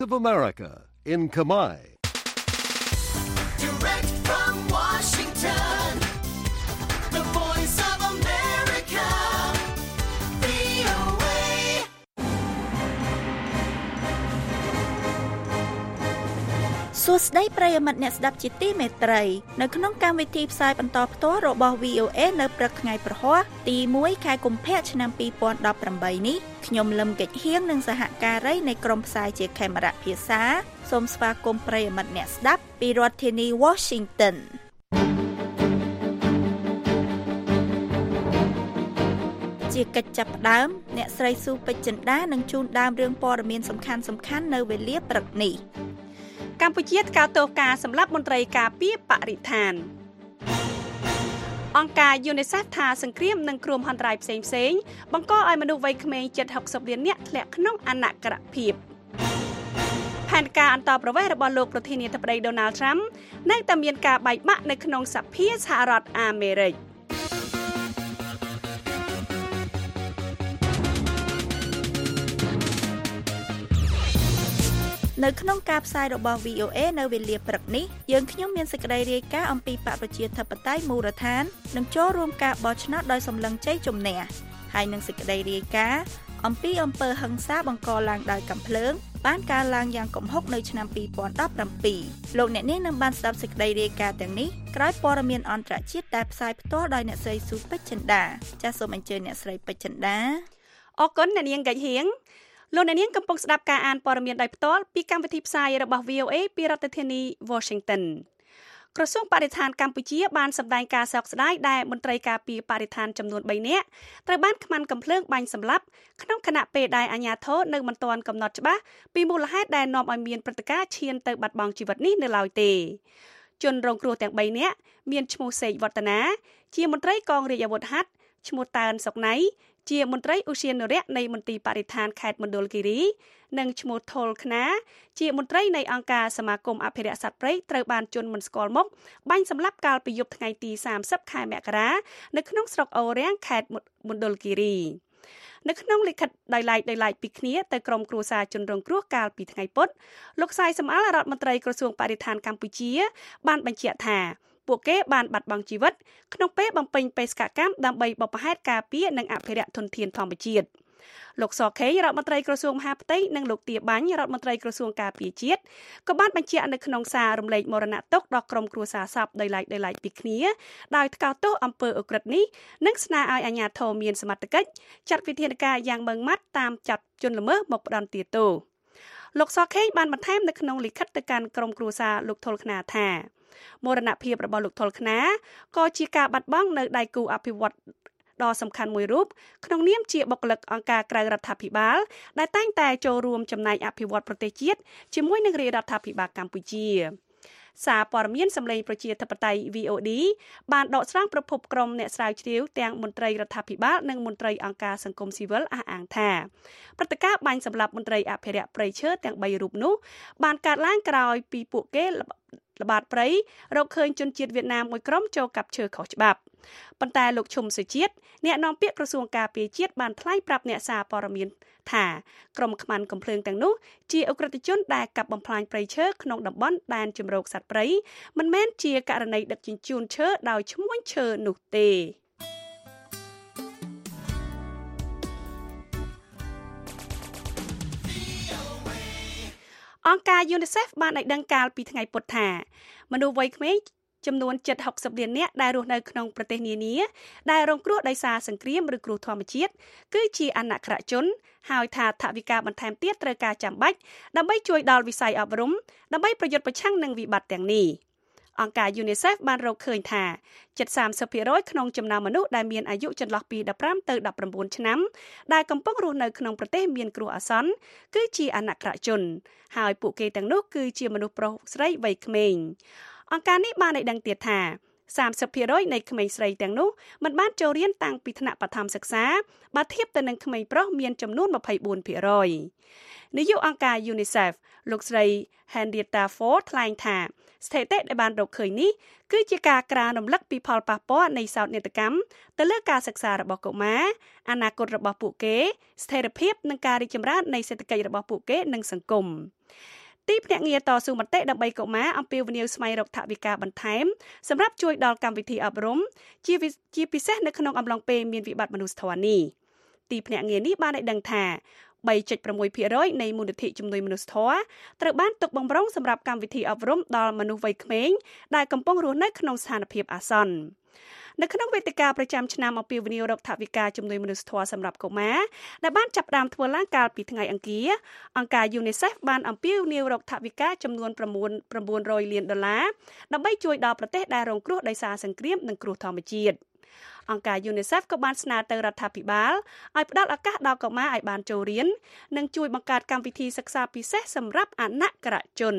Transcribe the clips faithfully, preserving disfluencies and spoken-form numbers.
of America in Khmer. Direct from Washington, the voice of America, វី អូ เอ សួស្តីប្រិយមិត្តអ្នកស្ដាប់ជាទីមេត្រីនៅក្នុងកម្មវិធីផ្សាយបន្តផ្ទាល់របស់ វី អូ เอ នៅព្រឹកថ្ងៃប្រហ័សទីមួយខែកុម្ភៈឆ្នាំពីរពាន់ដប់ប្រាំបីនេះខ្ញុំលឹមកិច្ចហៀងនិងសហការីនៃក្រុមផ្សាយជាខេមរៈភាសាសូមស្វាគមន៍ប្រិយមិត្តអ្នកស្ដាប់ពីរដ្ឋធានី Washington ជាកិច្ចចាប់ផ្ដើមអ្នកស្រីស៊ូពេជ្រចិន្តានឹងជូនដើមរឿងព័ត៌មានសំខាន់ៗនៅវេលាព្រឹកនេះកម្ពុជាថ្កោលទោសការសម្លាប់មន្ត្រីការពារបរិស្ថានអង្គការ UNICEF ថាសង្គ្រាមនិងគ្រោះមហន្តរាយផ្សេងៗបង្កឲ្យមនុស្សវ័យក្មេងជិតហុកសិបលាននាក់ធ្លាក់ក្នុងអនាក្រភាពផែនការអន្តរប្រវេសន៍របស់លោកប្រធានាធិបតី Donald Trump នៅតែមានការបែកបាក់នៅក្នុងសភាសហរដ្ឋអាមេរិកនៅក្នុងការផ្សាយរបស់ វី អូ เอ នៅវេលាព្រឹកនេះយើងខ្ញុំមានសេចក្តីរាយការណ៍អំពីបកប្រជាធិបតេយ្យមូលដ្ឋាននិងចូលរួមការបោះឆ្នោតដោយសម្លឹងជ័យជំនះហើយនឹងសេចក្តីរាយការណ៍អំពីអំពើហិង្សាបង្កឡើងដោយកាំភ្លើងបានកើតឡើងយ៉ាងគំហុកនៅឆ្នាំពីរពាន់ដប់ប្រាំពីរលោកអ្នកនាងនឹងបានស្ដាប់សេចក្តីរាយការណ៍ទាំងនេះក្រោយព័ត៌មានអន្តរជាតិដែលផ្សាយផ្ទាល់ដោយអ្នកស្រីស៊ូពេជ្រចិន្តាចាសសូមអញ្ជើញអ្នកស្រីពេជ្រចិន្តាអរគុណអ្នកនាងកិច្ចហៀងលោកអ្នកនាងកំពុងស្ដាប់ការអានព័ត៌មានដោយផ្ទាល់ពីកម្មវិធីផ្សាយរបស់ វី អូ เอ ពីរដ្ឋធានី Washington ក្រសួងបរិស្ថានកម្ពុជាបានសម្ដែងការសោកស្ដាយដែលមន្ត្រីការពារបរិស្ថានចំនួនបីនាក់ត្រូវបានខ្មាន់កាំភ្លើងបាញ់សម្លាប់ក្នុងខណៈពេលដែលអាជ្ញាធរនៅមិនទាន់កំណត់ច្បាស់ពីមូលហេតុដែលនាំឲ្យមានព្រឹត្តិការណ៍ឈានទៅបាត់បង់ជីវិតនេះនៅឡើយទេជនរងគ្រោះទាំងបីនាក់មានឈ្មោះសេកវឌ្ឍនាជាមន្ត្រីកងរាជអាវុធហត្ថឈ្មោះតើនសុកណៃជាមន្ត្រីឧទ្យានុរក្សនៃមន្ទីរបរិស្ថានខេត្តមណ្ឌលគិរីនិងឈ្មោះថុលខ្នាជាមន្ត្រីនៃអង្គការសមាគមអភិរក្សសត្វព្រៃត្រូវបានជន់មិនស្គាល់មុខបាញ់សម្លាប់កាលពីយប់ថ្ងៃទីសាមសិបខែមករានៅក្នុងស្រុកអូរាំងខេត្តមណ្ឌលគិរីនៅក្នុងលិខិតដោយឡែកដោយឡែកពីគ្នាទៅក្រុមគ្រួសារជនរងគ្រោះកាលពីថ្ងៃពុធលោកសាយសំអាលរដ្ឋមន្ត្រីក្រសួងបរិស្ថានកម្ពុជាបានបញ្ជាក់ថាពួកគេបានបាត់បង់ជីវិតក្នុងពេលបំពេញបេសកកម្មដើម្បីបព្វហេតុការពារនិងអភិរក្សធនធានធម្មជាតិលោកសខេរដ្ឋមន្ត្រីក្រសួងមហាផ្ទៃនិងលោកទាបាញ់រដ្ឋមន្ត្រីក្រសួងការពារជាតិក៏បានបញ្ជាក់នៅក្នុងសាររំលែកមរណទុក្ខដល់ក្រុមគ្រួសារសពដោយឡែកដោយឡែកពីគ្នាដោយថ្កោលទោសអំពើឧក្រិដ្ឋនេះនិងស្នើឲ្យអាជ្ញាធរមានសមត្ថកិច្ចចាត់វិធានការយ៉ាងម៉ឺងម៉ាត់តាមចាត់ជនល្មើសមកផ្ដន្ទាទោសលោកសខេបានបន្ថែមនៅក្នុងលិខិតទៅកាន់ក្រុមគ្រួសារលោកថុលខ្នាថាមរណភាពរបស់លោកថុលខ្នាក៏ជាការបាត់បង់នៅដៃគូអភិវឌ្ឍដ៏សំខាន់មួយរូបក្នុងនាមជាបុគ្គលិកអង្គការក្រៅរដ្ឋាភិបាលដែលតែងតែចូលរួមចំណែកអភិវឌ្ឍប្រទេសជាតិជាមួយនឹងរាជរដ្ឋាភិបាលកម្ពុជាសារព័ត៌មានសម្លេងប្រជាធិបតេយ្យ វី អូ ឌី បានដកស្រង់ប្រភពក្រុមអ្នកស្រាវជ្រាវទាំងមន្ត្រីរដ្ឋាភិបាលនិងមន្ត្រីអង្គការសង្គមស៊ីវិលអះអាងថាព្រឹត្តិការណ៍បាញ់សម្លាប់មន្ត្រីអភិរក្សព្រៃឈើទាំងបីរូបនោះបានកើតឡើងក្រោយពីពួកគេល្បាតព្រៃរកឃើញជនជាតិវៀតណាមមួយក្រុមចូលកាប់ឈើខុសច្បាប់ប៉ុន្តែលោកឈុំសុជាតិអ្នកនាំពាក្យក្រសួងការពារជាតិបានថ្លែងប្រាប់អ្នកសារព័ត៌មានថាក្រុមខ្មាន់កំភ្លើងទាំងនោះជាអ ுக ្រិតជនដែលកាប់បំផ្លាញព្រៃឈើក្នុងតំបន់ដែនជម្រកសត្វព្រៃមិនមែនជាករណីដឹកជញ្ជូនឈើដោយឈ្មួញឈើនោះទេអង្គការ UNICEF បានឲ្យដឹងកាលពីថ្ងៃពុធថាមនុស្សវ័យក្មេងចំនួនជិតហុកសិបលាននាក់ដែលរស់នៅក្នុងប្រទេសនានាដែលរងគ្រោះដោយសារសង្គ្រាមឬគ្រោះធម្មជាតិគឺជាអនក្ខរជនហើយថាថវិកាបន្ថែមទៀតត្រូវការចាំបាច់ដើម្បីជួយដល់វិស័យអប់រំដើម្បីប្រយុទ្ធប្រឆាំងនឹងវិបត្តិទាំងនេះអង្គការ UNICEF បានរកឃើញថាជិតសាមសិបភាគរយក្នុងចំណោមមនុស្សដែលមានអាយុចន្លោះពីដប់ប្រាំទៅដប់ប្រាំបួនឆ្នាំដែលកំពុងរស់នៅក្នុងប្រទេសមានគ្រោះអាសន្នគឺជាអនក្ខរជនហើយពួកគេទាំងនោះគឺជាមនុស្សប្រុសស្រីវ័យក្មេងអង្គការនេះបានឲ្យដឹងទៀតថាសាមសិបភាគរយនៃក្មេងស្រីទាំងនោះមិនបានចូលរៀនតាំងពីថ្នាក់បឋមសិក្សាបើធៀបទៅនឹងក្មេងប្រុសមានចំនួនម្ភៃបួនភាគរយនាយកអង្គការ UNICEF លោកស្រី Henrietta Ford ថ្លែងថាស្ថិតិដែលបានរកឃើញនេះគឺជាការក្រើនរំលឹកពីផលប៉ះពាល់នៃសោកនាដកម្មទៅលើការសិក្សារបស់កុមារអនាគតរបស់ពួកគេស្ថិរភាពនិងការរីកចម្រើននៃសេដ្ឋកិច្ចរបស់ពួកគេនិងសង្គមទីភ្នាក់ងារតស៊ូមតិដើម្បីកុមារអំពាវនាវស្វែងរកថវិកាបន្ថែមសម្រាប់ជួយដល់កម្មវិធីអប់រំជាជាពិសេសនៅក្នុងអំឡុងពេលមានវិបត្តិមនុស្សធម៌នេះទីភ្នាក់ងារនេះបានឲ្យដឹងថា 3.6% នៃមូលនិធិជំនួយមនុស្សធម៌ត្រូវបានទុកបម្រុងសម្រាប់កម្មវិធីអប់រំដល់មនុស្សវ័យក្មេងដែលកំពុងរស់នៅក្នុងស្ថានភាពអាសន្ននៅក្នុងវេទិកាប្រចាំឆ្នាំអំពាវនាវរកថវិកាជំនួយមនុស្សធម៌សម្រាប់កុមារដែលបានចាប់ផ្ដើមធ្វើឡើងកាលពីថ្ងៃអង្គារអង្គការ UNICEF បានអំពាវនាវរកថវិកាចំនួន9រយលានដុល្លារដើម្បីជួយដល់ប្រទេសដែលរងគ្រោះដោយសារសង្គ្រាមនិងគ្រោះធម្មជាតិអង្គការ UNICEF ក៏បានស្នើទៅរដ្ឋាភិបាលឲ្យផ្ដល់ឱកាសដល់កុមារឲ្យបានចូលរៀននិងជួយបង្កើតកម្មវិធីសិក្សាពិសេសសម្រាប់អនាគរជន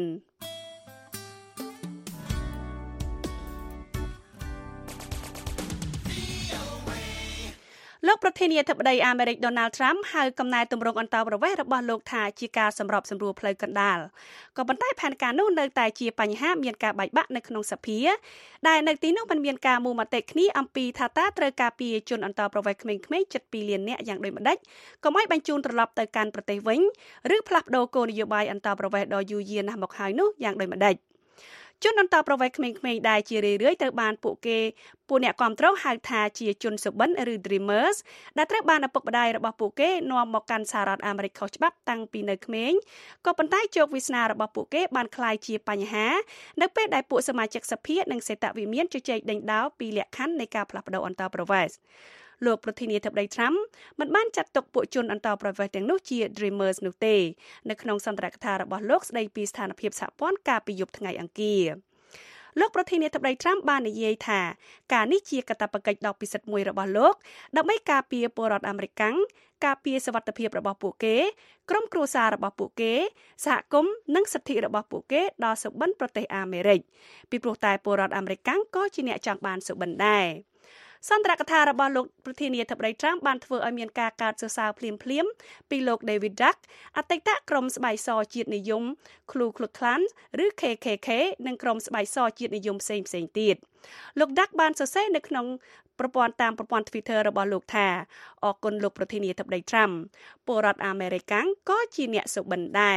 លោកប្រធានាធិបតីអាមេរិក Donald Trump ហៅកំណែទម្រង់អន្តោប្រវេសន៍របស់លោកថាជាការសម្របសម្រួលផ្លូវកណ្ដាលក៏ប៉ុន្តែផែនការនោះនៅតែជាបញ្ហាមានការបែកបាក់នៅក្នុងសភាដែលនៅទីនោះមិនមានការមូលមតិគ្នាអំពីថាតើត្រូវការពារជនអន្តោប្រវេសន៍ក្មេងៗជិតពីរលាននាក់យ៉ាងដូចម្តេចកុំឲ្យបញ្ជូនត្រឡប់ទៅកាន់ប្រទេសវិញឬផ្លាស់ប្តូរគោលនយោបាយអន្តោប្រវេសន៍ដ៏យូរយារណាស់មកហើយនោះយ៉ាងដូចម្តេចជនអន្តោប្រវេសន៍ក្មេងៗដែលជារឿយៗត្រូវបានពួកគេពួកអ្នកគាំទ្រហៅថាជាជនសុបិនឬ Dreamers ដែលត្រូវបានឪពុកម្ដាយរបស់ពួកគេនាំមកកាន់សហរដ្ឋអាមេរិកខុសច្បាប់តាំងពីនៅក្មេងក៏ប៉ុន្តែជោគវាសនារបស់ពួកគេបានក្លាយជាបញ្ហានៅពេលដែលពួកសមាជិកសភានិងសេតវិមានជជែកដេញដោលពីលក្ខខណ្ឌនៃការផ្លាស់ប្តូរអន្តោប្រវេសន៍លោកប្រធានាធិបតី Trump មិនបានចាត់ទុកពួកជនអន្តោប្រវេសន៍ទាំងនោះជា Dreamers នោះទេនៅក្នុងសន្ទរកថារបស់លោកស្ដីពីស្ថានភាពសហព័ន្ធកាលពីយប់ថ្ងៃអង្គារលោកប្រធានាធិបតី Trump បាននិយាយថាការនេះជាកាតព្វកិច្ចដ៏ពិសិដ្ឋមួយរបស់លោកដើម្បីការពារពលរដ្ឋអាមេរិកការពារសុវត្ថិភាពរបស់ពួកគេក្រុមគ្រួសាររបស់ពួកគេសហគមន៍និងសិទ្ធិរបស់ពួកគេដល់សុបិនប្រទេសអាមេរិកពីព្រោះតែពលរដ្ឋអាមេរិកក៏ជាអ្នកចង់បានសុបិនដែរសន្ទរកថារបស់លោកប្រធានាធិបតី Trump បានធ្វើឲ្យមានការកើតសរសើរភ្លាមៗពីលោក David Duck អតីតក្រុមស្បែកសជាតិនិយម Ku Klux Klan ឬ K K K និងក្រុមស្បែកសជាតិនិយមផ្សេងៗទៀតលោក Duck បានសរសេរនៅក្នុងប្រព័ន្ធតាមប្រព័ន្ធ Twitter របស់លោកថាអរគុណលោកប្រធានាធិបតី Trump ពលរដ្ឋអាមេរិកក៏ជាអ្នកសុបិនដែរ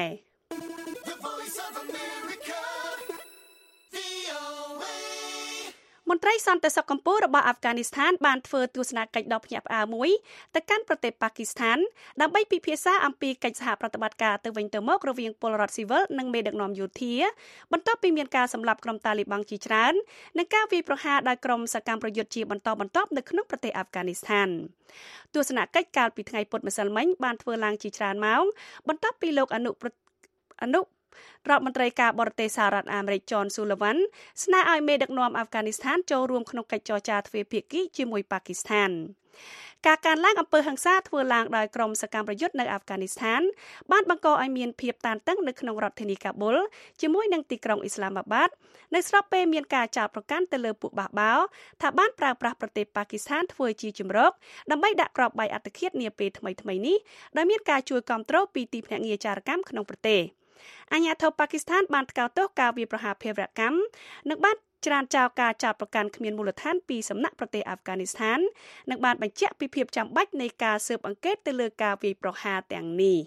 មន្ត្រីសន្តិសុខកម្ពុជារបស់អាហ្វហ្គានីស្ថានបានធ្វើទស្សនកិច្ចដ៏ភ្ញាក់ផ្អើលមួយទៅកាន់ប្រទេសប៉ាគីស្ថានដើម្បីពិភាក្សាអំពីកិច្ចសហប្រតិបត្តិការទៅវិញទៅមករវាងពលរដ្ឋស៊ីវិលនិងមេដឹកនាំយោធាបន្ទាប់ពីមានការសម្លាប់ក្រុមតាលីបង់ជាច្រើននិងការវាយប្រហារដោយក្រុមសកម្មប្រយុទ្ធជាបន្តបន្ទាប់នៅក្នុងប្រទេសអាហ្វហ្គានីស្ថានទស្សនកិច្ចកាលពីថ្ងៃពុធម្សិលមិញបានធ្វើឡើងជាច្រើនម៉ោងបន្ទាប់ពីលោកអនុអនុរដ្ឋមន្ត្រីការបរទេសសហរដ្ឋអាមេរិក John Sullivan ស្នើឲ្យមេដឹកនាំអាហ្វហ្គានីស្ថានចូលរួមក្នុងកិច្ចចរចាទ្វេភាគីជាមួយប៉ាគីស្ថានការកើនឡើងអំពើហិង្សាធ្វើឡើងដោយក្រុមសកម្មប្រយុទ្ធនៅអាហ្វហ្គានីស្ថានបានបង្កឲ្យមានភាពតានតឹងនៅក្នុងរដ្ឋធានីកាប៊ុលជាមួយនឹងទីក្រុងអ៊ីស្លាមាបាតនៅស្របពេលមានការចោទប្រកាន់ទៅលើពួកបះបោរថាបានប្រើប្រាស់ប្រទេសប៉ាគីស្ថានធ្វើជាជំរកដើម្បីដាក់គ្រាប់បែកអត្តឃាតនាពេលថ្មីៗនេះដោយមានការជួយគាំទ្រពីទីភ្នាក់ងារចារកម្មក្នុងប្រទេសអាញាធិបតេយ្យប៉ាគីស្ថានបានថ្កោលទោសការវាយប្រហារភេរវកម្មនិងបានច្រានចោលការចោទប្រកាន់គ្មានមូលដ្ឋានពីសំណាក់ប្រទេសអាហ្វហ្គានីស្ថាននិងបានបញ្ជាក់ពីភាពចាំបាច់នៃការស៊ើបអង្កេតទៅលើការវាយប្រហារទាំងនេះ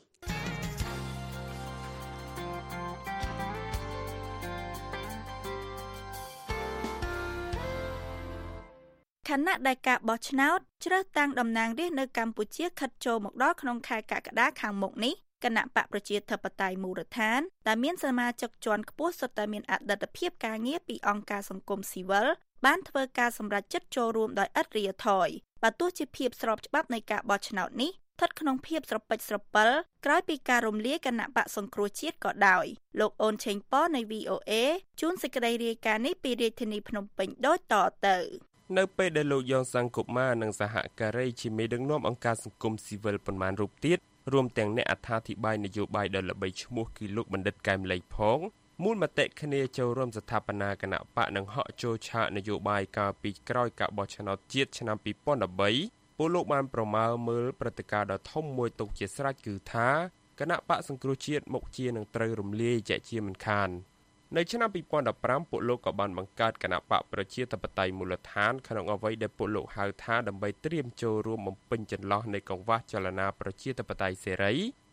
ខណៈដែលការបោះឆ្នោតជ្រើសតាំងតំណាងរាស្ត្រនៅកម្ពុជាខិតចូលមកដល់ក្នុងខែកក្កដាខាងមុខនេះគណៈបកប្រជាធិបតេយ្យមូលដ្ឋានដែលមានសមាជិកជាន់ខ្ពស់សុទ្ធតែមានអតីតភាពការងារពីអង្គការសង្គមស៊ីវិលបានធ្វើការសម្រេចចិត្តចូលរួមដោយឥតរាថយបើទោះជាភាពស្របច្បាប់នៃការបោះឆ្នោតនេះស្ថិតក្នុងភាពស្រពិចស្រពិលក្រោយពីការរំលាយគណៈបកសង្គ្រោះជាតិក៏ដោយលោកអូនឆេងប៉នៃ វី អូ អេ ជួនសេចក្តីរាយការណ៍នេះពីរាជធានីភ្នំពេញដូចតទៅនៅពេលដែលលោកយ៉ងសាំងកុមារនិងសហការីជាមេដឹកនាំអង្គការសង្គមស៊ីវិលប៉ុន្មានរូបទៀតរួមទាំងអ្នកអត្ថាធិប្បាយនយោបាយដ៏ល្បីឈ្មោះគឺលោកបណ្ឌិតកែមលីផងមូលមតិគ្នាចូលរួមស្ថាបនាគណៈបកនិងហកចូលឆាកនយោបាយកាលពីក្រោយការបោះឆ្នោតជាតិឆ្នាំពីរពាន់ដប់បីពលលោកបានប្រមាលមើលព្រឹត្តិការណ៍ដ៏ធំមួយទុកជាស្រេចគឺថាគណៈបកសង្គ្រោះជាតិមុខជានឹងត្រូវរំលាយជាជាមិនខាននៅឆ្នាំពីរពាន់ដប់ប្រាំពួកលោកក៏បានបង្កើតគណៈបកប្រជាធិបតេយ្យមូលដ្ឋានក្នុងអ្វីដែលពួកលោកហៅថាដើម្បីត្រៀមចូលរួមបំពេញចន្លោះនៃកង្វះចលនាប្រជាធិបតេយ្យសេរី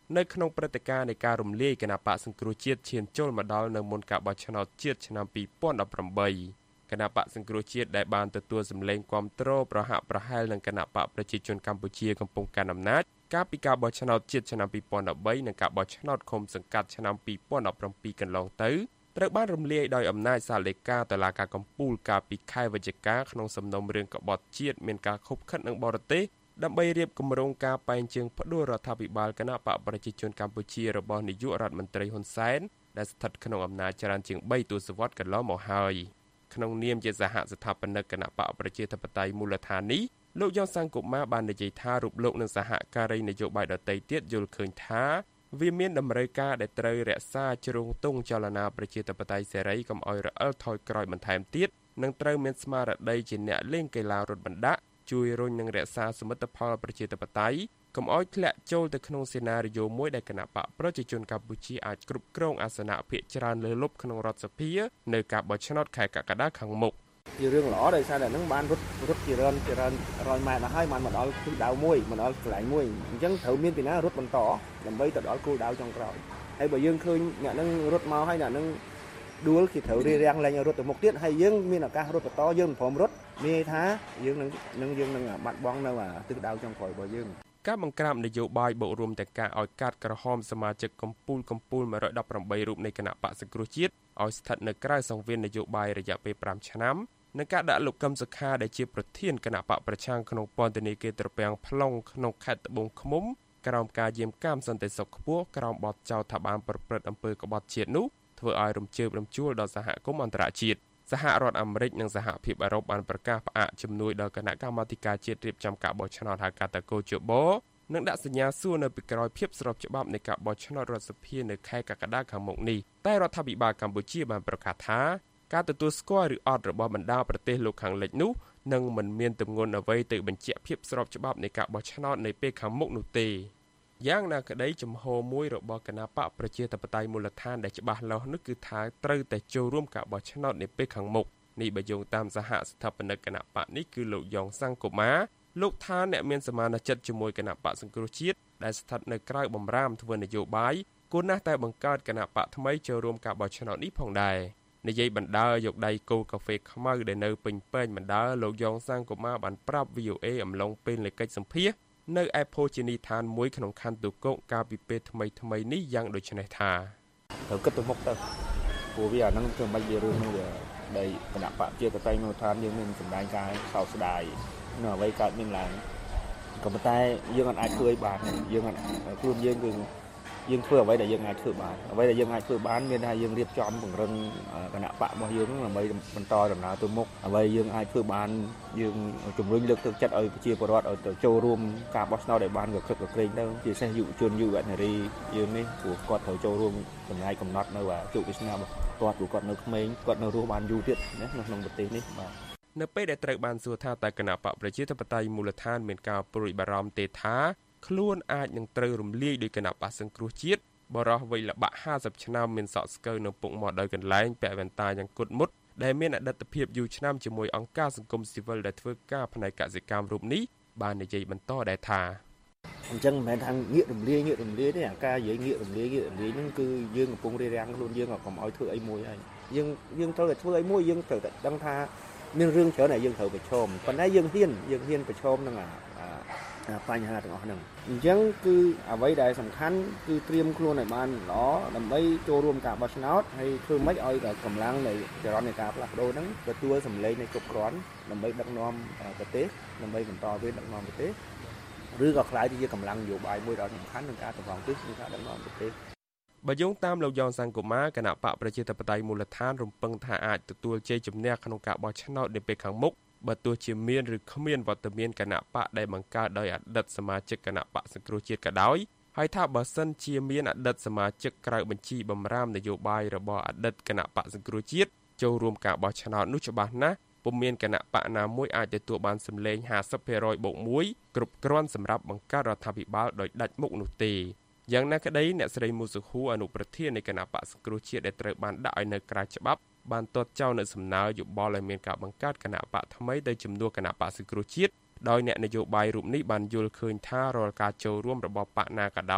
នៅក្នុងព្រឹត្តិការណ៍នៃការរំលាយគណៈបកសង្គ្រោះជាតិឈានចូលមកដល់នៅមុនការបោះឆ្នោតជាតិឆ្នាំពីរពាន់ដប់ប្រាំបីគណៈបកសង្គ្រោះជាតិដែលបានទទួលសម្លេងគាំទ្រប្រហាក់ប្រហែលនឹងគណៈបកប្រជាជនកម្ពុជាកំពុងកាន់អំណាចកាលពីការបោះឆ្នោតជាតិឆ្នាំពីរពាន់ដប់បីនិងការបោះឆ្នោតឃុំសង្កាត់ឆ្នាំពីរពាន់ដប់ប្រាំពីរកន្លងទៅត្រូវបានរំលាយដោយអំណាចសាលដីកាតុលាការកំពូលកាលពីខែវិច្ឆិកាក្នុងសំណុំរឿងក្បត់ជាតិមានការខុបខិតនឹងបរទេសដើម្បីរៀបគម្រោងការបែងជើងផ្ដួលរដ្ឋាភិបាលគណៈបកប្រជាជនកម្ពុជារបស់នាយករដ្ឋមន្ត្រីហ៊ុនសែនដែលស្ថិតក្នុងអំណាចច្រើនជាងបីទសវត្សរ៍កន្លងមកហើយក្នុងនាមជាសហស្ថាបនិកគណៈបកប្រជាធិបតេយ្យមូលដ្ឋាននេះលោកយ៉ងសង្កុមារបាននិយាយថារូបលោកនិងសហការីនយោបាយដទៃទៀតយល់ឃើញថាវាមានតម្រូវការដែលត្រូវរក្សាជ្រងទង់ចលនាប្រជាធិបតេយ្យសេរីកុំឲ្យរអិលថយក្រោយបន្ថែមទៀតនិងត្រូវមានស្មារតីជាអ្នកលេងកីឡារត់បណ្ដាក់ជួយរុញនិងរក្សាសមិទ្ធផលប្រជាធិបតេយ្យកុំឲ្យធ្លាក់ចូលទៅក្នុងសេណារីយ៉ូមួយដែលគណៈបកប្រជាជនកម្ពុជាអាចគ្រប់គ្រងអាសនៈភាគច្រើនលើសលប់ក្នុងរដ្ឋសភានៅការបោះឆ្នោតខែកក្កដាខាងមុខជារឿងល្អដោយសារតែនឹងបានរត់រត់ជារឿនជារឿនរយម៉ែត្រដល់ហើយបានមកដល់គោលដៅមួយមកដល់កន្លែងមួយអញ្ចឹងត្រូវមានពីណារត់បន្តដើម្បីទៅដល់គោលដៅចុងក្រោយហើយបើយើងឃើញអ្នកនឹងរត់មកហើយអ្នកនឹងដួលគេត្រូវរៀបរៀងលែងរត់ទៅមុខទៀតហើយយើងមានឱកាសរត់បន្តយើងមិនព្រមរត់មានថាយើងនឹងនឹងយើងនឹងបាត់បង់នៅទិសដៅចុងក្រោយរបស់យើងការបង្ក្រាបនយោបាយបូករួមទាំងការឲ្យកាត់ក្រហមសមាជិកកម្ពុជាកម្ពុជាមួយរយដប់ប្រាំបីរូបនៃគណៈបកសង្គ្រោះជាតិឲ្យស្ថិតនៅក្រៅសង្វៀននយោបាយរយៈពេលប្រាំឆ្នាំនិងការដាក់លោកកឹមសុខាដែលជាប្រធានគណៈបកប្រឆាំងក្នុងពន្ធនាគារត្រពាំង plong ក្នុងខេត្តត្បូងឃ្មុំក្រោមការយាមកាមសន្តិសុខខ្ពស់ក្រោមបទចោទថាបានប្រព្រឹត្តអំពើក្បត់ជាតិនោះធ្វើឲ្យរំជើបរំជួលដល់សហគមន៍អន្តរជាតិសហរដ្ឋអាមេរិកនិងសហភាពអឺរ៉ុបបានប្រកាសផ្អាកជំនួយដល់គណៈកម្មាធិការជាតិរៀបចំការបោះឆ្នោតហៅកាត់តកោជបនិងដាក់សញ្ញាសួរនៅពីក្រោយភាពស្របច្បាប់នៃការបោះឆ្នោតរដ្ឋសភានៅខែកក្កដាខាងមុខនេះតែរដ្ឋាភិបាលកម្ពុជាបានប្រកាសថាការទទួលស្គាល់ឬអត់របស់បណ្ដាប្រទេសលោកខាងលិចនោះនឹងមិនមានទម្ងន់អ្វីទៅបញ្ជាក់ភាពស្របច្បាប់នៃការបោះឆ្នោតនៅពេលខាងមុខនោះទេយ៉ាងណាក្តីចំហមួយរបស់គណៈបកប្រជាធិបតេយ្យមូលដ្ឋានដែលច្បាស់លាស់នោះគឺថាត្រូវតែចូលរួមការបោះឆ្នោតនៅពេលខាងមុខនេះបើយោងតាមសហស្ថាបនិកគណៈបកនេះគឺលោកយ៉ងសង្កុមារលោកថាអ្នកមានសមានចិត្តជាមួយគណៈបកសង្គ្រោះជាតិដែលស្ថិតនៅក្រៅបម្រាមធ្វើនយោបាយគួរណាស់តែបង្កើតគណៈបកថ្មីចូលរួមការបោះឆ្នោតនេះផងដែរនិយាយបណ្ដើយកដៃគោកាហ្វេខ្មៅដែលនៅពេញពេញបណ្ដើលោកយ៉ងសង្កុមារបានប្រាប់ វី អូ អេ អំឡុងពេលនៃកិច្ចសម្ភាសន៍នៅឯភោជនីយដ្ឋានមួយក្នុងខណ្ឌទូកោកកាលពីពេលថ្មីថ្មីនេះយ៉ាងដូចនេះថាត្រូវគិតទៅមុខទៅព្រោះវាអានឹងគឺមិនជារឿងនោះវាដែលគណៈបកជាតតៃមូលដ្ឋានយើងមានសម្ដែងការសោកស្ដាយនៅអ្វីកើតមានឡើងក៏ប៉ុន្តែយើងអាចធ្វើឲ្យបានយើងខ្លួនយើងគឺយើងធ្វើអ្វីដែលយើងអាចធ្វើបានអ្វីដែលយើងអាចធ្វើបានមានថាយើងរៀបចំពង្រឹងគណៈបករបស់យើងដើម្បីបន្តដំណើរទៅមុខអ្វីយើងអាចធ្វើបានយើងជំរុញលើកទឹកចិត្តឲ្យប្រជាពលរដ្ឋឲ្យទៅចូលរួមការបោះឆ្នោតឲ្យបានក៏ក្រឹកក៏ក្រែងទៅជាពិសេសយុវជនយុវនារីយើងនេះព្រោះគាត់ត្រូវចូលរួមចំណាយកំណត់នៅជោគវាសនារបស់គាត់ព្រោះគាត់នៅក្មេងគាត់នៅរស់បានយូរទៀតណានៅក្នុងប្រទេសនេះបាទនៅពេលដែលត្រូវបានសួរថាតើគណៈបកប្រជាធិបតេយ្យមូលដ្ឋានមានការព្រួយបារម្ភទេថាខ្លួនអាចនឹងត្រូវរំលាយដោយគណៈបកសង្គ្រោះជាតិបរិះវ័យល្បាក់ห้าสิบឆ្នាំមានសក់ស្កូវនៅពុកមាត់ដោយកន្លែងពាក់វ៉ែនតាយ៉ាងគុតមុតដែលមានអតីតភាពយូរឆ្នាំជាមួយអង្គការសង្គមស៊ីវិលដែលធ្វើការផ្នែកកសិកម្មរូបនេះបាននិយាយបន្តដែរថាអញ្ចឹងមិនមែនថាងាករំលាយងាករំលាយទេអាការនិយាយងាករំលាយងាករំលាយហ្នឹងគឺយើងកំពុងរៀបរៀងខ្លួនយើងកុំឲ្យធ្វើអីមួយហើយយើងយើងត្រូវតែធ្វើអីមួយយើងត្រូវតែដឹងថាមានរឿងច្រើនដែលយើងត្រូវប្រឈមប៉ុន្តែយើងហ៊ានយើងហ៊ានប្រឈមនឹងអាបញ្ហាទាំងអស់ហ្នឹងអញ្ចឹងគឺអ្វីដែលសំខាន់គឺត្រៀមខ្លួនឲ្យបានល្អដើម្បីចូលរួមការបោះឆ្នោតហើយធ្វើម៉េចឲ្យកម្លាំងនៃចរន្តនៃការផ្លាស់ប្ដូរហ្នឹងទទួលសម្លេងនៃគ្រប់គ្រាន់ដើម្បីដឹកនាំប្រទេសដើម្បីបន្តវេនដឹកនាំប្រទេសឬក៏ខ្លាយទៅជាកម្លាំងនយោបាយមួយដ៏សំខាន់ក្នុងការតម្រង់ទិសនៃការដឹកនាំប្រទេសបើយោងតាមលោកយ៉ងសង្កុមារគណៈបកប្រជាធិបតេយ្យមូលដ្ឋានរំពឹងថាអាចទទួលជ័យជំនះក្នុងការបោះឆ្នោតនាពេលខាងមុខបើទោះជាមានឬគ្មានវត្តមានគណៈបកដែលបង្កើតដោយអតីតសមាជិកគណៈបកសង្គ្រោះជាតិក៏ដោយហើយថាបើសិនជាមានអតីតសមាជិកក្រៅបញ្ជីបម្រាមនយោបាយរបស់អតីតគណៈបកសង្គ្រោះជាតិចូលរួមការបោះឆ្នោតនោះច្បាស់ណាស់ពុំមានគណៈបកណាមួយអាចទទួលបានសម្លេងห้าสิบភាគរយបូកមួយគ្រប់គ្រាន់សម្រាប់បង្កើតរដ្ឋាភិបាលដោយដាច់មុខនោះទេយ៉ាងណាក្តីអ្នកស្រីមូសុខូអនុប្រធាននៃគណៈបកសង្គ្រោះជាតិដែលត្រូវបានដាក់ឲ្យនៅក្រៅច្បាប់បានទាត់ចោលនៅសំណើយោបល់ឲ្យមានការបង្កើតគណៈបកថ្មីទៅជំនួសគណៈបកសង្គ្រោះជាតិដោយអ្នកនយោបាយរូបនេះបានយល់ឃើញថារាល់ការចូលរួមរបស់បកណាក៏ដោយ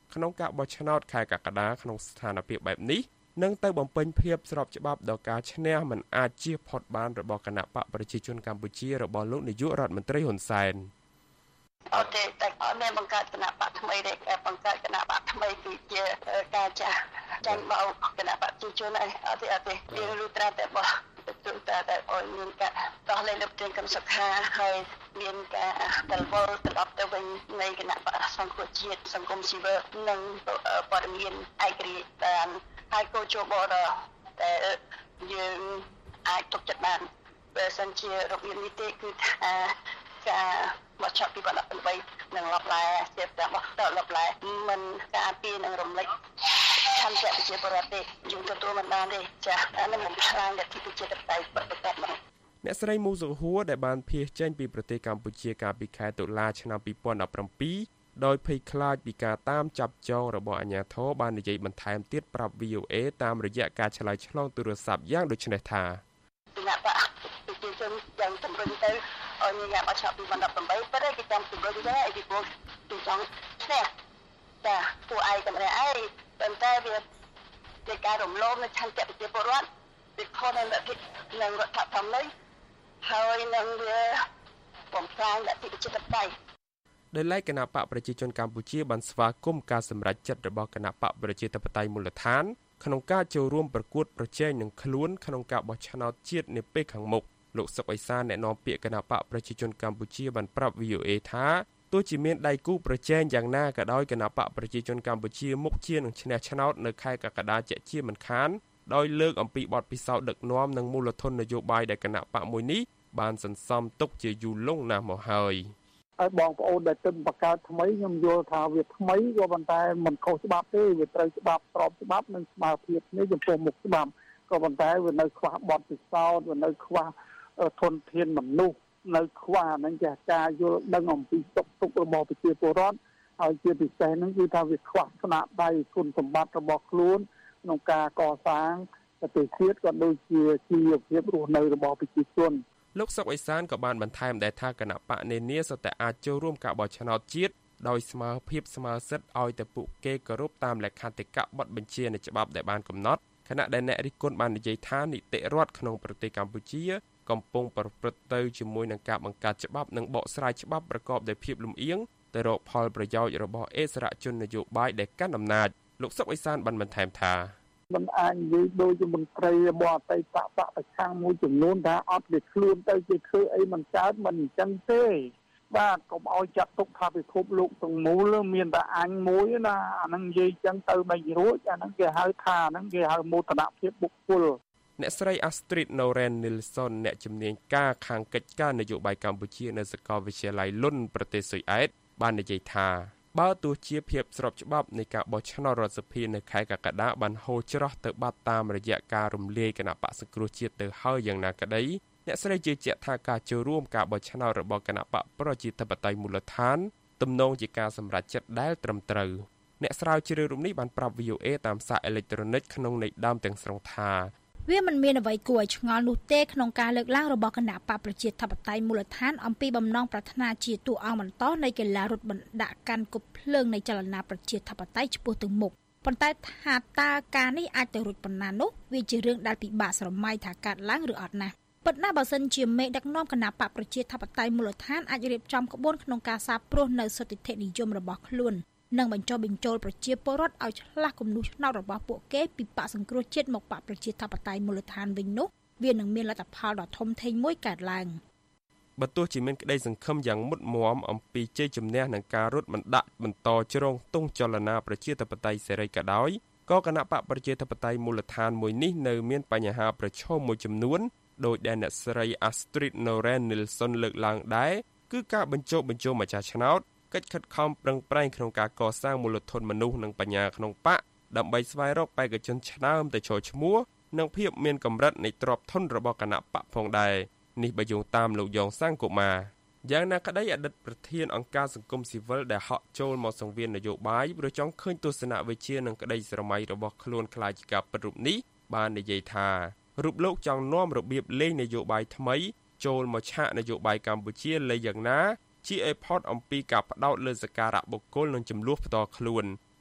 ក្នុងការបោះឆ្នោតខែកក្កដាក្នុងស្ថានភាពបែបនេះនឹងទៅបំពេញភាពស្របច្បាប់ដល់ការឈ្នះមិនអាចជៀសផុតបានរបស់គណៈបកប្រជាជនកម្ពុជារបស់លោកនាយករដ្ឋមន្ត្រីហ៊ុនសែនអត់ទេតែអត់មានបង្កើតគណៈបកថ្មីទេបង្កើតគណៈបកថ្មីគឺជាការចាស់ចាញ់បោកគណៈបកប្រជាជនឯអត់ទេអត់ទេវាលុត្រាតែបោះទៅតែតែអនមានការតោះលេងលើប្រទេសកម្មសុខាហើយមានការតលវល់ត្រឡប់ទៅវិញនៃគណៈបកសង្គ្រោះជាតិសង្គមស៊ីវិលនិងព័ត៌មានឯករាជ្យបានហើយកោជបរតែយើងអាចទុកចិត្តបានបើសិនជារបៀបនេះទេគឺថាការមកចាប់ពីបដិបត្តិនឹងលបឡែជាតែបោះតលបឡែមិនការពីនឹងរំលេចឆន្ទៈប្រជាពលរដ្ឋទេយើងទទួលមិនបានទេចា៎អានេះមិនខ្លាំងដែលទីប្រជាតបតៃប្រកបមកអ្នកស្រីមូសុហួរដែលបានភៀសចេញពីប្រទេសកម្ពុជាកាលពីខែតុលាឆ្នាំពីរពាន់ដប់ប្រាំពីរដោយភ័យខ្លាចពីការតាមចាប់ចងរបស់អាជ្ញាធរបាននិយាយបន្ថែមទៀតប្រាប់ វី អូ អេ តាមរយៈការឆ្លើយឆ្លងទូរស័ព្ទយ៉ាងដូចនេះថាគណៈបកប្រជាជនយ៉ាងជំរុញទៅឲ្យមានការបោះឆ្នោតពីបណ្ដាប្រាំបីប៉ុន្តែគេចាំជំរុញទៅឲ្យពីពួកទីចង់ឈ្នះចាពួកឯងតែម្នាក់ឯងប៉ុន្តែវាជាការរំលោភនៅឆន្ទៈប្រជាពលរដ្ឋពីខុសនឹងរដ្ឋនឹងរដ្ឋធម្មនុញ្ញហើយនឹងវាបំផ្លាញលទ្ធិប្រជាធិបតេយ្យដោយឡែកគណៈបកប្រជាជនកម្ពុជាបានស្វាគមន៍ការសម្រេចចិត្តរបស់គណៈបកប្រជាធិបតេយ្យមូលដ្ឋានក្នុងការចូលរួមប្រកួតប្រជែងនឹងខ្លួនក្នុងការបោះឆ្នោតជាតិនាពេលខាងមុខលោកសុកអេសានអ្នកនាំពាក្យគណៈបកប្រជាជនកម្ពុជាបានប្រាប់ វី អូ អេ ថាទោះជាមានដៃគូប្រជែងយ៉ាងណាក៏ដោយគណៈបកប្រជាជនកម្ពុជាមុខជានឹងឈ្នះឆ្នោតនៅខែកក្កដាជាជាមិនខានដោយលើកអំពីបទពិសោធន៍ដឹកនាំនិងមូលធននយោបាយដែលគណៈបកមួយនេះបានសន្សំទុកជាយូរលង់ណាស់មកហើយហើយបងប្អូនដែលទិញបង្កើតថ្មីខ្ញុំយល់ថាវាថ្មីក៏ប៉ុន្តែមិនខុសច្បាប់ទេវាត្រូវច្បាប់ស្របច្បាប់និងស្មារតីគ្នាចំពោះមុខច្បាប់ក៏ប៉ុន្តែវានៅខ្វះបទពិសោធន៍វានៅខ្វះធនធានមនុស្សនៅខ្វះនឹងចាស់ការយល់ដឹងអំពីទុកទុករបស់ប្រជាពលរដ្ឋហើយជាពិសេសហ្នឹងគឺថាវាខ្វះស្នាដៃគុណសម្បត្តិរបស់ខ្លួនក្នុងការកសាងប្រទេសជាតិក៏ដូចជាជីវភាពរស់នៅរបស់ប្រជាជនលោកសុកអេសានក៏បានបន្ថែមដែរថាគណៈបកនានាសុទ្ធតែអាចចូលរួមការបោះឆ្នោតជាតិដោយស្មើភាពស្មើសិទ្ធិឲ្យតែពួកគេគោរពតាមលក្ខន្តិកៈបទបញ្ជានៃច្បាប់ដែលបានកំណត់ខណៈដែលអ្នករិះគន់បាននិយាយថានីតិរដ្ឋក្នុងប្រទេសកម្ពុជាកំពុងប្រព្រឹត្តទៅជាមួយនឹងការបង្កើតច្បាប់និងបកស្រាយច្បាប់ប្រកបដោយភាពលំអៀងទៅរកផលប្រយោជន៍របស់អិសរាជជននយោបាយដែលកាន់អំណាចលោកសុកអេសានបានបន្ថែមថាមិនអាចនិយាយដូចជាមន្ត្រីរបស់អតីតបកប្រឆាំងមួយចំនួនថាអត់វាខ្លួនទៅជាធ្វើអីមិនកើតមិនអញ្ចឹងទេបាទកុំឲ្យចាត់ទុកថាពិភពលោកទាំងមូលមានតែអញមួយណាអាហ្នឹងនិយាយអញ្ចឹងទៅមិនរួចអាហ្នឹងគេហៅថាហ្នឹងគេហៅមោទនភាពបុគ្គលអ្នកស្រី Astrid Noren Nilsson អ្នកជំនាញការខាងកិច្ចការនយោបាយកម្ពុជានៅសាកលវិទ្យាល័យលុនប្រទេសស៊ុយអែតបាននិយាយថាបើទោះជាភាពស្របច្បាប់នៃការបោះឆ្នោតរដ្ឋសភានៅខែកក្កដាបានហូរច្រោះទៅបាត់តាមរយៈការរំលាយគណៈបក្សសង្គ្រោះជាតិទៅហើយយ៉ាងណាក្តីអ្នកស្រីជឿជាក់ថាការចូលរួមការបោះឆ្នោតរបស់គណៈបកប្រជាធិបតេយ្យមូលដ្ឋានទំនងជាការសម្រេចចិត្តដែលត្រឹមត្រូវអ្នកស្រាវជ្រាវរូបនេះបានប្រាប់ វី អូ អេ តាមសារអេឡិចត្រូនិកក្នុងន័យដើមទាំងស្រុងថាវាមិនមានអ្វីគួរឲ្យឆ្ងល់នោះទេក្នុងការលើកឡើងរបស់គណៈបកប្រជាធិបតេយ្យមូលដ្ឋានអំពីបំណងប្រាថ្នាជាតួអង្គបន្តនៃកីឡារត់បណ្ដាក់កាន់គប់ភ្លើងនៃចលនាប្រជាធិបតេយ្យឆ្ពោះទៅមុខប៉ុន្តែថាតើការនេះអាចទៅរួចប៉ុណ្ណានោះវាជារឿងដែលពិបាកស្រមៃថាកើតឡើងឬអត់ណាប៉ុន្តែបើសិនជាមេដឹកនាំគណៈបកប្រជាធិបតេយ្យមូលដ្ឋានអាចរៀបចំក្បួនក្នុងការសាបព្រោះនៅសិទ្ធិនិយមរបស់ខ្លួននិងបញ្ចុះបញ្ចូលប្រជាពលរដ្ឋឲ្យឆ្លាស់គំនូសឆ្នោតរបស់ពួកគេពីបកសង្គ្រោះជាតិមកបកប្រជាធិបតេយ្យមូលដ្ឋានវិញនោះវានឹងមានលទ្ធផលដ៏ធំធេងមួយកើតឡើងបើទោះជាមានក្តីសង្ឃឹមយ៉ាងមុតមមអំពីជ័យជំនះនឹងការរត់បណ្ដាក់បន្តជ្រងទង់ចលនាប្រជាធិបតេយ្យសេរីក៏ដោយក៏គណៈបកប្រជាធិបតេយ្យមូលដ្ឋានមួយនេះនៅមានបញ្ហាប្រឈមមួយចំនួនដោយដែលអ្នកស្រី Astrid Noren Nilsson លើកឡើងដែរគឺការបញ្ចុះបញ្ចូលម្ចាស់ឆ្នោតកិច្ចខិតខំប្រឹងប្រែងក្នុងការកសាងមូលធនមនុស្សនិងបញ្ញាក្នុងបកដើម្បីស្វែងរកបេក្ខជនឆ្នើមទៅចូលឈ្មោះនិងភាពមានកម្រិតនៃទ្រព្យធនរបស់គណៈបកផងដែរនេះបើយោងតាមលោកយ៉ងសង្គមាយ៉ាងណាក្តីអតីតប្រធានអង្គការសង្គមស៊ីវិលដែលហក់ចូលមកសង្វៀននយោបាយប្រចង់ឃើញទស្សនវិជ្ជានិងក្តីស្រមៃរបស់ខ្លួនខ្លាចជាការពិតរូបនេះបាននិយាយថារូបលោកចង់នាំរបៀបលេងនយោបាយថ្មីចូលមកឆាកនយោបាយកម្ពុជាលេងយ៉ាងណាជាអេផតអំពីការផ្ដោតលើសក្ការៈបុគ្គលនិងចំនួនផ្ទាល់ខ្លួន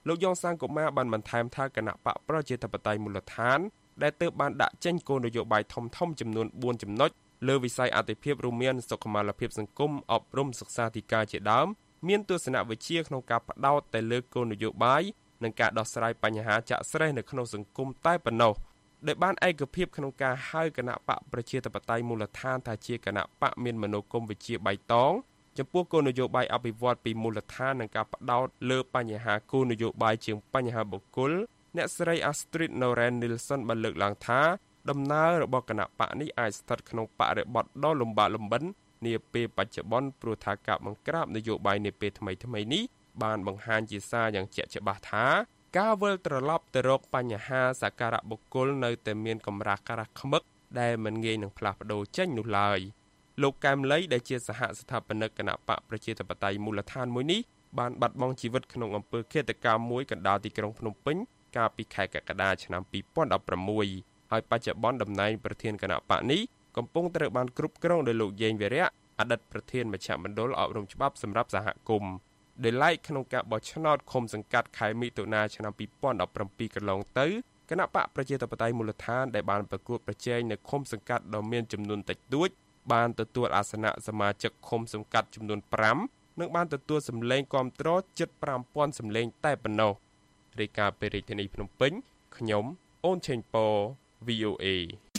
លោកយ៉ងសាងកុមារបានបន្ថែមថាគណៈបកប្រជាធិបតេយ្យមូលដ្ឋានដែលទើបបានដាក់ចេញគោលនយោបាយធំៗចំនួនបួនចំណុចលើវិស័យអតិភិបរួមមានសុខុមាលភាពសង្គមអប់រំសិក្សាធិការជាដើមមានទស្សនវិជ្ជាក្នុងការផ្ដោតតែលើគោលនយោបាយនិងការដោះស្រាយបញ្ហាចាក់ស្រេះនៅក្នុងសង្គមតែប៉ុណ្ណោះដែលបានឯកភាពក្នុងការហៅគណៈបកប្រជាធិបតេយ្យមូលដ្ឋានថាជាគណៈបកមានមនោគមវិជ្ជាបៃតងចំពោះគោលនយោបាយអភិវឌ្ឍពីមូលដ្ឋាននិងការផ្ដោតលើបញ្ហាគោលនយោបាយជាងបញ្ហាបុគ្គលអ្នកស្រី Astrid Noren Nilsson បានលើកឡើងថាដំណើររបស់គណៈបកនេះអាចស្ថិតក្នុងបរិបទដ៏លំបាកលំបិននាពេលបច្ចុប្បន្នព្រោះថាការបង្ក្រាបនយោបាយនាពេលថ្មីថ្មីនេះបានបង្ហាញជាសារយ៉ាងជាក់ច្បាស់ថាការវិលត្រឡប់ទៅរកបញ្ហាសក្ការៈបុគ្គលនៅតែមានកម្រាស់ក្រាស់ខ្មឹកដែលមិនងាយនឹងផ្លាស់ប្ដូរចេញនោះឡើយលោកកែមលីដែលជាសហស្ថាបនិកគណៈបកប្រជាធិបតេយ្យមូលដ្ឋានមួយនេះបានបាត់បង់ជីវិតក្នុងអំពើឃាតកម្មមួយកណ្ដាលទីក្រុងភ្នំពេញកាលពីខែកក្កដាឆ្នាំពីរពាន់ដប់ប្រាំមួយហើយបច្ចុប្បន្នតំណែងប្រធានគណៈបកនេះកំពុងត្រូវបានគ្រប់គ្រងដោយលោកយេងវីរៈអតីតប្រធានមជ្ឈមណ្ឌលអប់រំច្បាប់សម្រាប់សហគមន៍ដែលឡែកក្នុងការបោះឆ្នោតឃុំសង្កាត់ខែមិថុនាឆ្នាំពីរពាន់ដប់ប្រាំពីរកន្លងទៅគណៈបកប្រជាធិបតេយ្យមូលដ្ឋានដែលបានប្រកួតប្រជែងនៅឃុំសង្កាត់ដ៏មានចំនួនតិចតួចបានទទួលអាសនៈសមាជិកឃុំសង្កាត់ចំនួនប្រាំនិងបានទទួលសម្លេងគាំទ្រជិតប្រាំពាន់សម្លេងតែប៉ុណ្ណោះរាយការណ៍ពីរាជធានីភ្នំពេញខ្ញុំអូនឆេងប៉ វី អូ เอ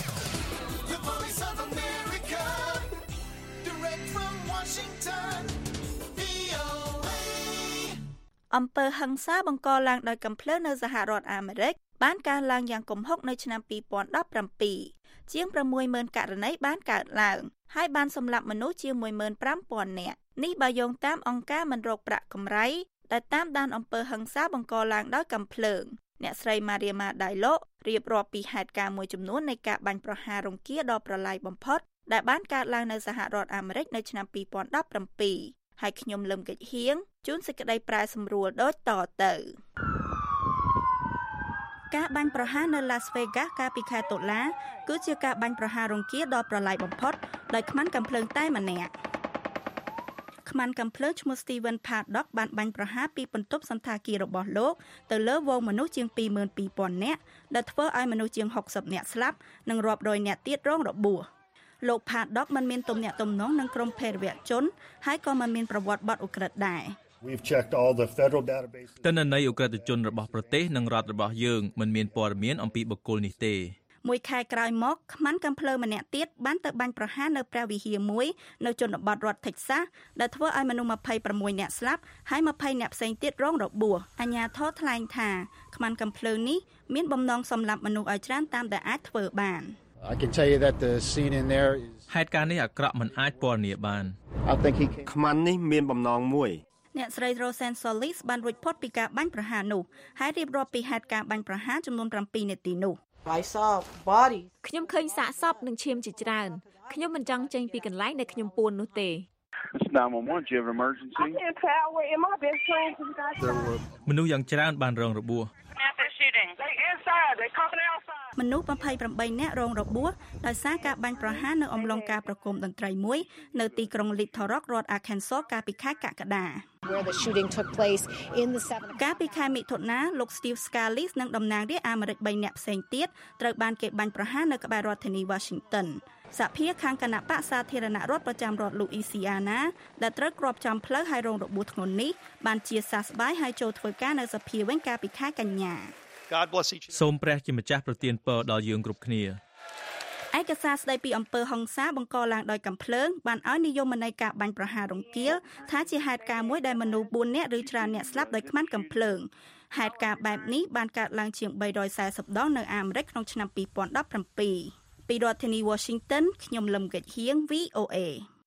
អំពើហិង្សាបង្កឡើងដោយកាំភ្លើងនៅសហរដ្ឋអាមេរិកបានកើនឡើងយ៉ាងគំហុកនៅឆ្នាំពីរពាន់ដប់ប្រាំពីរជាង ប្រាំមួយម៉ឺន ករណីបានកើតឡើងហើយបានសម្លាប់មនុស្សជាង មួយម៉ឺនប្រាំពាន់ នាក់នេះបើយោងតាមអង្គការមិនរកប្រាក់កម្រៃដែលតាមដានអំពើហិង្សាបង្កឡើងដោយកាំភ្លើងអ្នកស្រី Maria Madailo រៀបរាប់ពីហេតុការណ៍មួយចំនួននៃការបាញ់ប្រហាររង្គាលដ៏ប្រឡាយបំផុតដែលបានកើតឡើងនៅសហរដ្ឋអាមេរិកនៅឆ្នាំពីរពាន់ដប់ប្រាំពីរហើយខ្ញុំលឹមកិច្ចហៀងជួនសេចក្តីប្រែសម្រួលដូចតទៅការបាញ់ប្រហារនៅ Las Vegas កាលពីខែតុលាគឺជាការបាញ់ប្រហាររង្គាលដ៏ប្រឡាយបំផុតដោយខ្មាន់កាំភ្លើងតែម្នាក់ខ្មាន់កាំភ្លើងឈ្មោះ Steven Paddock បានបាញ់ប្រហារពីបន្ទប់សន្តាគាររបស់លោកទៅលើហ្វូងមនុស្សជាង ពីរម៉ឺនពីរពាន់ នាក់ដែលធ្វើឲ្យមនុស្សជាង ហុកសិប នាក់ស្លាប់និងរាប់រយនាក់ទៀតរងរបួសលោក Paddock មិនមានទំនាក់ទំនងនឹងក្រុមភេរវជនហើយក៏មិនមានប្រវត្តិបទឧក្រិដ្ឋដែរ We've checked all the federal databases. ទិន្នន័យឧក្រិដ្ឋជនរបស់ប្រទេសនិងរដ្ឋរបស់យើងមិនមានព័ត៌មានអំពីបុគ្គលនេះទេមួយខែក្រោយមកខ្មាន់កាំភ្លើងម្នាក់ទៀតបានទៅបាញ់ប្រហារនៅព្រះវិហារមួយនៅជនបទរដ្ឋ Texas ដែលធ្វើឲ្យមនុស្ស ម្ភៃប្រាំមួយ នាក់ស្លាប់ហើយ ម្ភៃ នាក់ផ្សេងទៀតរងរបួសអាជ្ញាធរថ្លែងថាខ្មាន់កាំភ្លើងនេះមានបំណងសម្លាប់មនុស្សឲ្យច្រើនតាមដែលអាចធ្វើបាន I can tell you that the scene in there is ហេតុការណ៍នេះអាក្រក់មិនអាចពណ៌នាបាន I think he ខ្មាន់នេះមានបំណងមួយអ្នកស្រី Rosen Solis បានរួចផុតពីការបាញ់ប្រហារនោះហើយរៀបរាប់ពីហេតុការណ៍បាញ់ប្រហារចំនួនប្រាំពីរនាទីនោះ I saw bodies ខ្ញុំឃើញសាកសពនិងឈាមជាច្រើនខ្ញុំមិនចង់ចេញពីកន្លែងដែលខ្ញុំពួននោះទេ nine one one, do you have an emergency? I can't tell where in my best friend who got shot. មនុស្សយ៉ាងច្រើនបានរងរបួស They inside, they coming outside. មនុស្ស ម្ភៃប្រាំបី នាក់រងរបួសដោយសារការបាញ់ប្រហារនៅអំឡុងការប្រគំតន្ត្រីមួយនៅទីក្រុង Little Rock រដ្ឋ Arkansas កាលពីខែកក្កដា Where the shooting took place in the seven កាលពីខែមិថុនាលោក Steve Scalise និងតំណាងរាស្ត្រអាមេរិក បី នាក់ផ្សេងទៀតត្រូវបានគេបាញ់ប្រហារនៅក្បែររដ្ឋធានី Washington សភាខាងគណៈបកសាធារណរដ្ឋប្រចាំរដ្ឋ Louisiana ដែលត្រូវគ្របចំផ្លូវហើយរងរបួសធ្ងន់នេះបានជាសះស្បើយហើយចូលធ្វើការនៅសភាវិញកាលពីខែកញ្ញា God bless each សូមព្រះជាម្ចាស់ប្រទានពរដល់យើងគ្រប់គ្នាឯកសារស្ដីពីអំពើហិង្សាបង្កឡើងដោយកាំភ្លើងបានឲ្យនិយមន័យការបាញ់ប្រហាររង្គាលថាជាហេតុការណ៍មួយដែលមនុស្សបួននាក់ឬច្រើនអ្នកស្លាប់ដោយខ្មាន់កាំភ្លើងហេតុការណ៍បែបនេះបានកើតឡើងជាងបីរយសែសិបដងនៅអាមេរិកក្នុងឆ្នាំពីរពាន់ដប់ប្រាំពីរពីរដ្ឋធានី Washington ខ្ញុំលឹមកិច្ចហៀង វី អូ เอ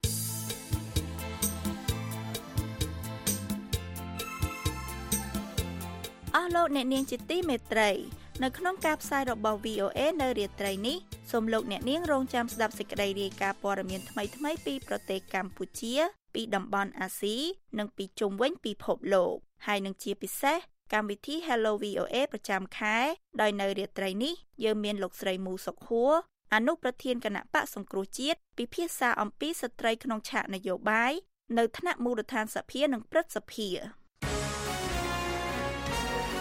អស់លោកអ្នកនាងជាទីមេត្រីនៅក្នុងការផ្សាយរបស់ វី អូ เอ នៅរាត្រីនេះសូមលោកអ្នកនាងរងចាំស្ដាប់សេចក្តីរាយការណ៍ព័ត៌មានថ្មីៗពីប្រទេសកម្ពុជាពីតំបន់អាស៊ីនិងពីជុំវិញពិភពលោកហើយនឹងជាពិសេសកម្មវិធី Hello វី អូ เอ ប្រចាំខែដោយនៅរាត្រីនេះយើងមានលោកស្រីមូសុកហួរអនុប្រធានគណៈបកសង្គ្រោះជាតិពិភាក្សាអំពីស្ត្រីក្នុងឆាកនយោបាយនៅថ្នាក់មូលដ្ឋានសភានិងព្រឹទ្ធសភា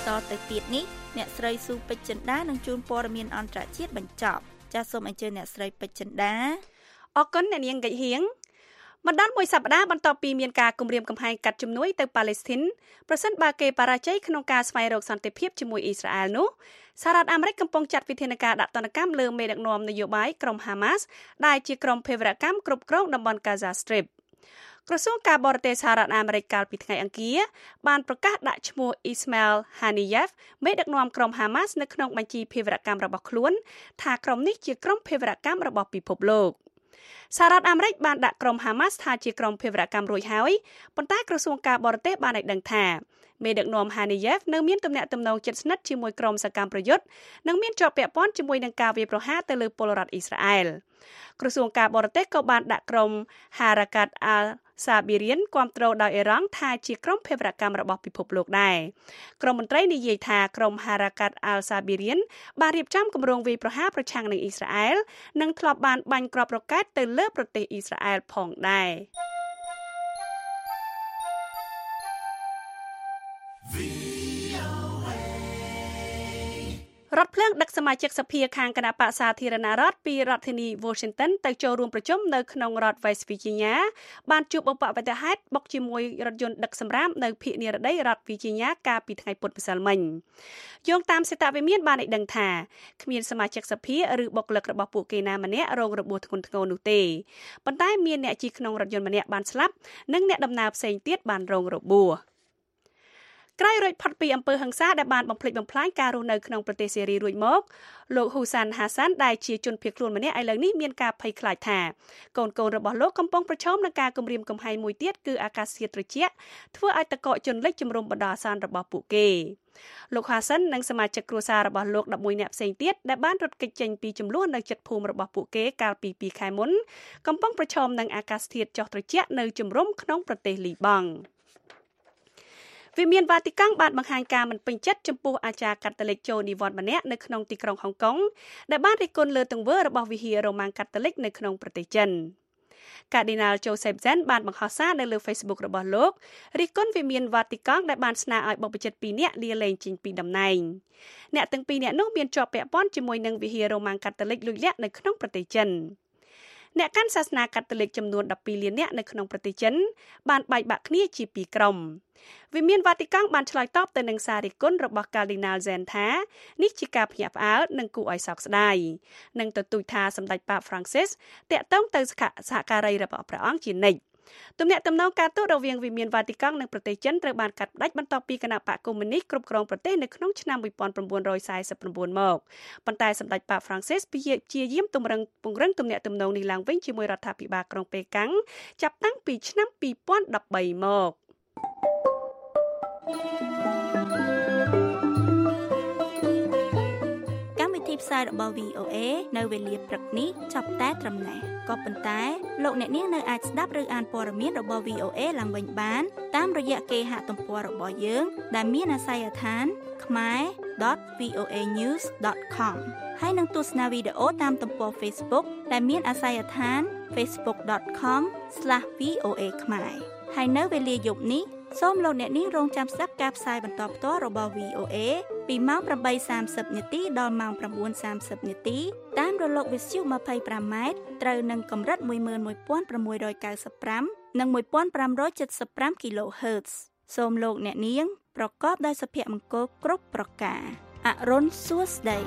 តទៅទៀតនេះអ្នកស្រីស៊ូពេជ្រចិន្តានឹងជួនព័ត៌មានអន្តរជាតិបញ្ចប់ចាសសូមអញ្ជើញអ្នកស្រីពេជ្រចិន្តាអរគុណអ្នកនាងកិច្ចហៀងបណ្ដាលមួយសប្តាហ៍បន្ទាប់ពីមានការគម្រាមកំហែងកាត់ជំនួយទៅប៉ាឡេស្ទីនប្រសិនបើគេបរាជ័យក្នុងការស្វែងរកសន្តិភាពជាមួយអ៊ីស្រាអែលនោះសហរដ្ឋអាមេរិកកំពុងចាត់វិធានការដាក់ទណ្ឌកម្មលើមេដឹកនាំនយោបាយក្រុមហាម៉ាស់ដែលជាក្រុមភេរវកម្មគ្រប់គ្រងតំបន់ Gaza Strip ក្រសួងការបរទេសសហរដ្ឋអាមេរិកកាលពីថ្ងៃអង្គារបានប្រកាសដាក់ឈ្មោះ Ismail Haniyeh មេដឹកនាំក្រុមហាម៉ាស់នៅក្នុងបញ្ជីភេរវកម្មរបស់ខ្លួនថាក្រុមនេះជាក្រុមភេរវកម្មរបស់ពិភពលោកសហរដ្ឋអាមេរិកបានដាក់ក្រុមហាម៉ាស់ថាជាក្រុមភេរវកម្មរួចហើយប៉ុន្តែក្រសួងការបរទេសបានឲ្យដឹងថាមេដឹកនាំ Haniyeh នៅមានទំនាក់ទំនងជិតស្និទ្ធជាមួយក្រុមសកម្មប្រយុទ្ធនិងមានជាប់ពាក់ព័ន្ធជាមួយនឹងការវាយប្រហារទៅលើពលរដ្ឋអ៊ីស្រាអែលក្រសួងការបរទេសក៏បានដាក់ក្រុម Harakat al-Sabirien គាំទ្រដោយអ៊ីរ៉ង់ថាជាក្រុមភេរវកម្មរបស់ពិភពលោកដែរក្រុមមន្ត្រីនិយាយថាក្រុម Harakat al-Sabirien បានរៀបចំគម្រោងវាយប្រហារប្រឆាំងនឹងអ៊ីស្រាអែលនិងធ្លាប់បានបាញ់គ្រាប់រ៉ុកែតទៅលើប្រទេសអ៊ីស្រាអែលផងដែររដ្ឋភ្លើងដឹកសមាជិកសភាខាងគណៈបក្សសាធារណរដ្ឋពីរដ្ឋធានី Washington ទៅចូលរួមប្រជុំនៅក្នុងរដ្ឋ West Virginia បានជួបឧបវត្តិហេតុបុកជាមួយរថយន្តដឹកសម្រាមនៅភូមិនិរដីរដ្ឋ Virginia កាលពីថ្ងៃពុធម្សិលមិញយោងតាមសេតវិមានបានឲ្យដឹងថាគ្មានសមាជិកសភាឬបុគ្គលិករបស់ពួកគេណាម្នាក់រងរបួសធ្ងន់ធ្ងរនោះទេប៉ុន្តែមានអ្នកជិះក្នុងរថយន្តម្នាក់បានស្លាប់និងអ្នកដំណើរផ្សេងទៀតបានរងរបួសក្រោយរួចផុតពីអំពើហិង្សាដែលបានបំផ្លិចបំផ្លាញការរស់នៅក្នុងប្រទេសសេរីរួចមកលោកហ៊ូសានហាសានដែលជាជនភៀសខ្លួនម្នាក់ឥឡូវនេះមានការភ័យខ្លាចថាកូនកូនរបស់លោកកំពុងប្រឈមនឹងការគំរាមកំហែងមួយទៀតគឺអាកាសធាតុត្រជាក់ធ្វើឲ្យតកកជនលិចជំរុំបណ្ដោះអាសន្នរបស់ពួកគេលោកហាសាននិងសមាជិកគ្រួសាររបស់លោកដប់មួយនាក់ផ្សេងទៀតដែលបានរត់គេចចេញពីចំនួននៅជិតភូមិរបស់ពួកគេកាលពីពីរខែមុនកំពុងប្រឈមនឹងអាកាសធាតុចុះត្រជាក់នៅជំរំក្នុងប្រទេសលីបង់វិមានវ៉ាទីកង់បានបង្ហាញការមិនពេញចិត្តចំពោះអាចារ្យកាតូលិកចូលនិវត្តន៍ម្នាក់នៅក្នុងទីក្រុងហុងកុងដែលបានរិះគន់លើទង្វើរបស់វិហាររ៉ូម៉ាំងកាតូលិកនៅក្នុងប្រទេសចិនកាឌីណាលជូសេបហ្សេនបានបង្ហោះសារនៅលើ Facebook របស់លោករិះគន់វិមានវ៉ាទីកង់ដែលបានស្នើឲ្យបុព្វជិតពីរនាក់លាលែងចេញពីតំណែងអ្នកទាំងពីរនាក់នោះមានជាប់ពាក់ព័ន្ធជាមួយនឹងវិហាររ៉ូម៉ាំងកាតូលិកលួចលាក់នៅក្នុងប្រទេសចិនអ្នកកាន់សាសនាកាតូលិកចំនួនដប់ពីរលាននាក់នៅក្នុងប្រទេសចិនបានបែកបាក់គ្នាជាពីរក្រុមវិមានវ៉ាទីកង់បានឆ្លើយតបទៅនឹងសាររិះគន់របស់កាឌីណាលហ្សេនថានេះជាការភ្ញាក់ផ្អើលនិងគួរឲ្យសោកស្ដាយនិងទទូចថាសម្ដេចប៉ាប Francis តាក់ទងទៅសហការីរបស់ព្រះអង្គជានិច្ចទំនាក់ទំនងការទូតរវាងវិមានវ៉ាទីកង់និងប្រទេសចិនត្រូវបានកាត់ផ្តាច់បន្ទាប់ពីគណៈបកកុម្មុយនីសគ្រប់គ្រងប្រទេសនៅក្នុងឆ្នាំnineteen forty-nineមកប៉ុន្តែសម្ដេចប៉ាប Francis ព្យាយាមទម្រឹងពង្រឹងទំនាក់ទំនងនេះឡើងវិញជាមួយរដ្ឋាភិបាលក្រុងប៉េកាំងចាប់តាំងពីឆ្នាំtwo thousand thirteenមកកម្មវិធីផ្សាយរបស់ វី អូ អេ នៅវេលាព្រឹកនេះចាប់តែត្រឹមនេះក៏ប៉ុន្តែលោកអ្នកនាងនៅអាចស្ដាប់ឬអានព័ត៌មានរបស់ វី អូ អេ ឡើងវិញបានតាមរយៈគេហទំព័ររបស់យើងដែលមានអាសយដ្ឋាន khmer dot v o a news dot com ហើយនឹងទស្សនាវីដេអូតាមទំព័រ Facebook ដែលមានអាសយដ្ឋាន facebook dot com slash v o a khmer ហើយនៅវេលាយប់នេះសូមលោកអ្នកនាងរងចាំស្ដាប់ការផ្សាយបន្តផ្ទាល់របស់ វី អូ អេ ពីម៉ោងeight thirtyនាទីដល់ម៉ោងnine thirtyនាទីតាមរលកវិទ្យុtwenty-fiveម៉ែត្រត្រូវនឹងកម្រិតone one six nine fiveនិងfifteen seventy-five គីឡូហឺត សូមលោកអ្នកនាងប្រកបដោយសុភមង្គលគ្រប់ប្រការអរុនសួស្ដី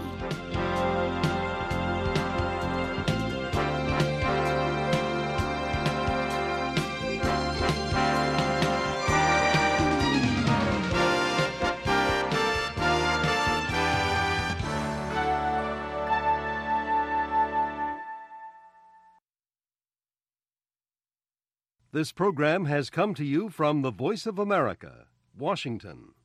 This program has come to you from the Voice of America, Washington.